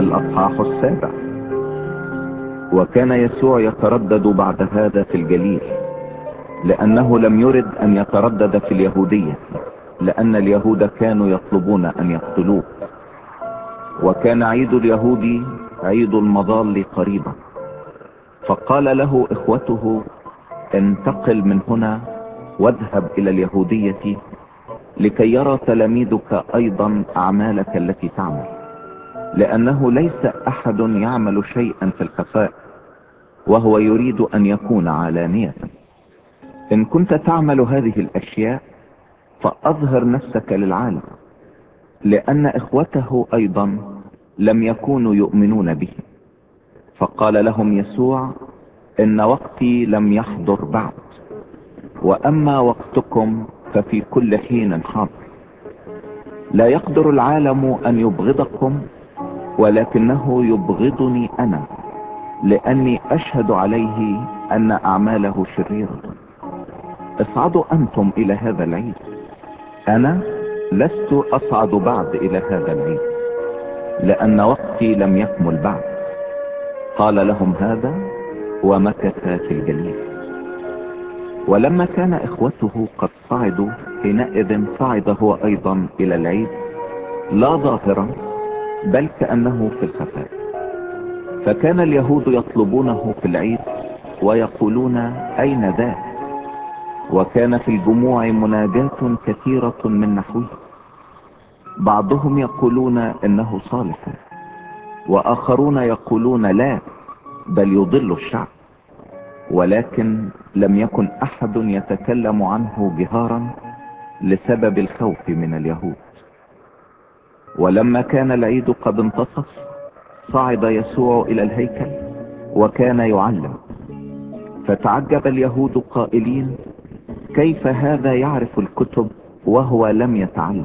الأصحاح 7. وكان يسوع يتردد بعد هذا في الجليل، لأنه لم يرد أن يتردد في اليهودية، لأن اليهود كانوا يطلبون أن يقتلوه. وكان عيد اليهود عيد المظال قريبا، فقال له إخوته: انتقل من هنا واذهب إلى اليهودية، لكي يرى تلاميذك أيضا أعمالك التي تعمل، لأنه ليس أحد يعمل شيئا في الخفاء وهو يريد أن يكون علانية. إن كنت تعمل هذه الأشياء فأظهر نفسك للعالم، لأن إخوته أيضا لم يكونوا يؤمنون به. فقال لهم يسوع: إن وقتي لم يحضر بعد، وأما وقتكم ففي كل حين حاضر. لا يقدر العالم أن يبغضكم، ولكنه يبغضني أنا، لأني أشهد عليه أن أعماله شريرة. اصعدوا أنتم إلى هذا العيد، أنا لست أصعد بعد إلى هذا العيد، لأن وقتي لم يكمل بعد. قال لهم هذا ومكث في الجليل. ولما كان إخوته قد صعدوا، حينئذ صعد هو أيضا إلى العيد، لا ظاهرا بل كأنه في الخفاء. فكان اليهود يطلبونه في العيد ويقولون: أين ذا؟ وكان في الجموع مناجاة كثيرة من نحوه، بعضهم يقولون إنه صالح، وآخرون يقولون لا، بل يضل الشعب. ولكن لم يكن أحد يتكلم عنه جهارا لسبب الخوف من اليهود. ولما كان العيد قد انتصف، صعد يسوع إلى الهيكل وكان يعلم، فتعجب اليهود قائلين: كيف هذا يعرف الكتب وهو لم يتعلم؟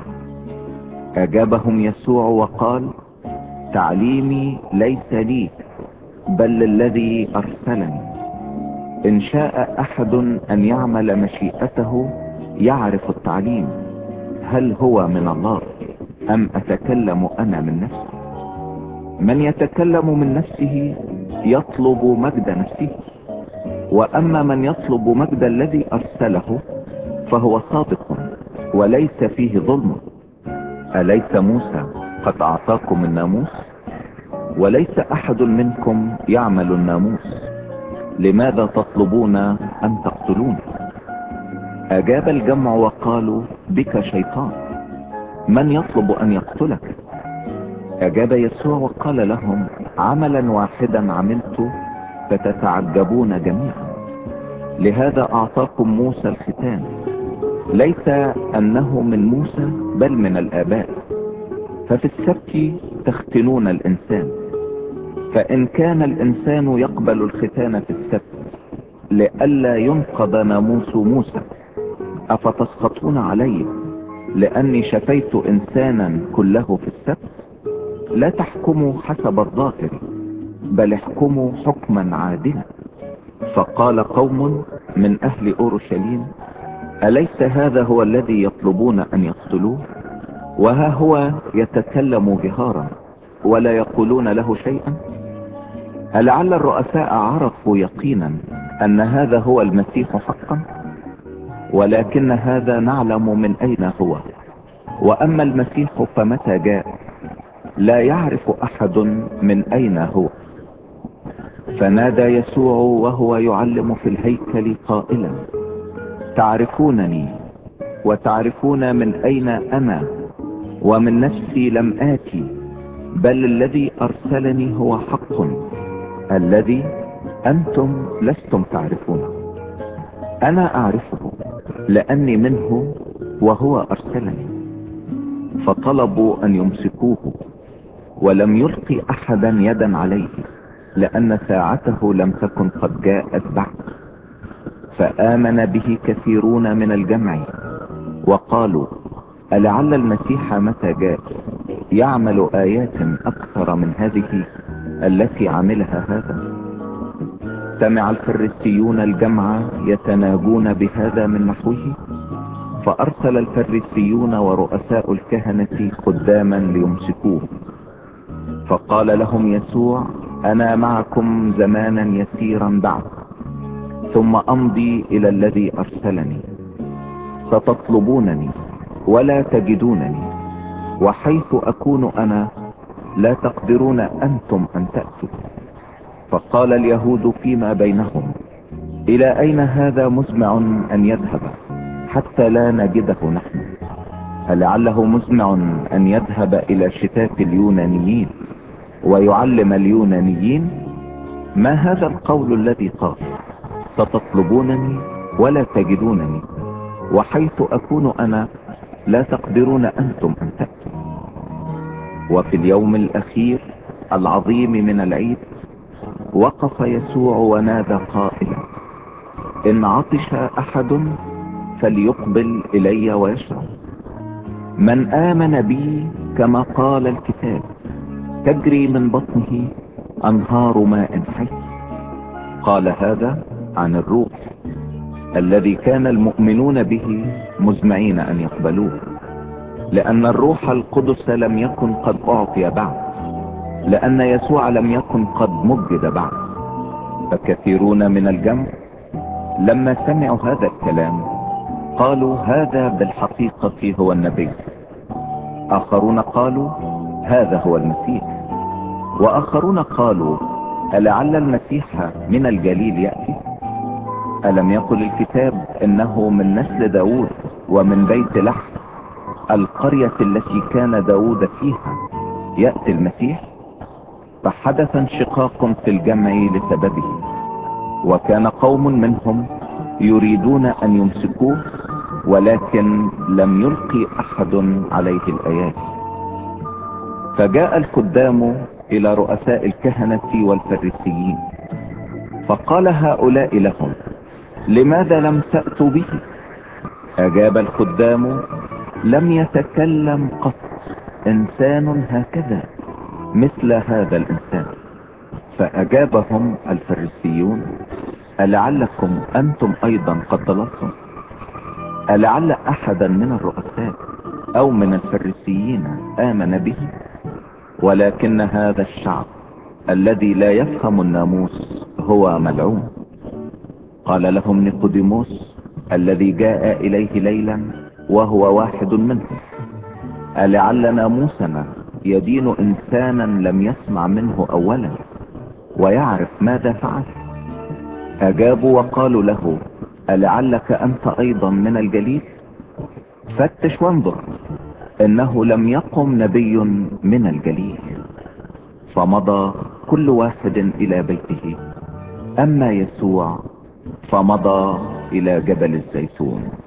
أجابهم يسوع وقال: تعليمي ليس لي، بل للذي أرسلني. إن شاء أحد أن يعمل مشيئته يعرف التعليم، هل هو من الله أم أتكلم أنا من نفسي؟ من يتكلم من نفسه يطلب مجد نفسه، وأما من يطلب مجد الذي أرسله فهو صادق وليس فيه ظلم. أليس موسى قد أعطاكم الناموس؟ وليس أحد منكم يعمل الناموس، لماذا تطلبون أن تقتلون؟ أجاب الجمع وقالوا: بك شيطان، من يطلب أن يقتلك؟ أجاب يسوع وقال لهم: عملا واحدا عملت فتتعجبون جميعا. لهذا أعطاكم موسى الختان، ليس أنه من موسى بل من الآباء. ففي السبت تختنون الإنسان، فإن كان الإنسان يقبل الختان في السبت لئلا ينقض ناموس موسى، أفتسخطون علي لأني شفيت إنسانا كله في السبت؟ لا تحكموا حسب الظاهر، بل احكموا حكما عادلا. فقال قوم من أهل أورشليم: أليس هذا هو الذي يطلبون أن يقتلوه؟ وها هو يتكلم جهارا ولا يقولون له شيئا. ألعل الرؤساء عرفوا يقينا أن هذا هو المسيح حقا؟ ولكن هذا نعلم من أين هو، وأما المسيح فمتى جاء لا يعرف أحد من أين هو. فنادى يسوع وهو يعلم في الهيكل قائلا: تعرفونني وتعرفون من أين أنا، ومن نفسي لم آتي، بل الذي أرسلني هو حق، الذي أنتم لستم تعرفونه. أنا أعرفه لأني منه وهو أرسلني. فطلبوا أن يمسكوه، ولم يلقي أحدا يدا عليه، لأن ساعته لم تكن قد جاءت بعد. فآمن به كثيرون من الجمع وقالوا: ألعل المسيح متى جاء يعمل آيات أكثر من هذه التي عملها هذا؟ سمع الفريسيون الجمع يتناجون بهذا من نحوه، فأرسل الفريسيون ورؤساء الكهنة خداما ليمسكوه. فقال لهم يسوع: انا معكم زمانا يسيرا بعد، ثم امضي الى الذي ارسلني. ستطلبونني ولا تجدونني، وحيث اكون انا لا تقدرون انتم ان تأتوا. فقال اليهود فيما بينهم: الى اين هذا مزمع ان يذهب حتى لا نجده نحن؟ ألعله مزمع ان يذهب الى شتات اليونانيين ويعلم اليونانيين؟ ما هذا القول الذي قال: ستطلبونني ولا تجدونني، وحيث اكون انا لا تقدرون انتم ان تأتوا؟ وفي اليوم الاخير العظيم من العيد وقف يسوع ونادى قائلا: ان عطش احد فليقبل الي ويشرب. من امن بي كما قال الكتاب تجري من بطنه انهار ماء حي. قال هذا عن الروح الذي كان المؤمنون به مزمعين ان يقبلوه، لان الروح القدس لم يكن قد اعطي بعد، لان يسوع لم يكن قد مجد بعد. فكثيرون من الجمع لما سمعوا هذا الكلام قالوا: هذا بالحقيقة هو النبي. اخرون قالوا: هذا هو المسيح. واخرون قالوا: ألعل المسيح من الجليل يأتي؟ ألم يقل الكتاب إنه من نسل داود ومن بيت لحم القرية التي كان داود فيها يأتي المسيح؟ فحدث انشقاق في الجمع لسببه، وكان قوم منهم يريدون أن يمسكوه، ولكن لم يلقي أحد عليه الآيات. فجاء الخدام إلى رؤساء الكهنة والفريسيين فقال هؤلاء لهم: لماذا لم تأتوا به؟ أجاب الخدام: لم يتكلم قط إنسان هكذا مثل هذا الإنسان. فأجابهم الفريسيون: ألعلكم أنتم أيضا قد ضللتم؟ ألعل أحدا من الرؤساء أو من الفريسيين آمن به؟ ولكن هذا الشعب الذي لا يفهم الناموس هو ملعون. قال لهم نيقوديموس الذي جاء إليه ليلا وهو واحد منهم: ألعل ناموسنا يدين إنسانا لم يسمع منه أولا ويعرف ماذا فعل؟ أجابوا وقالوا له: ألعلك أنت أيضا من الجليل؟ فتش وانظر، إنه لم يقم نبي من الجليل. فمضى كل واحد إلى بيته، أما يسوع فمضى إلى جبل الزيتون.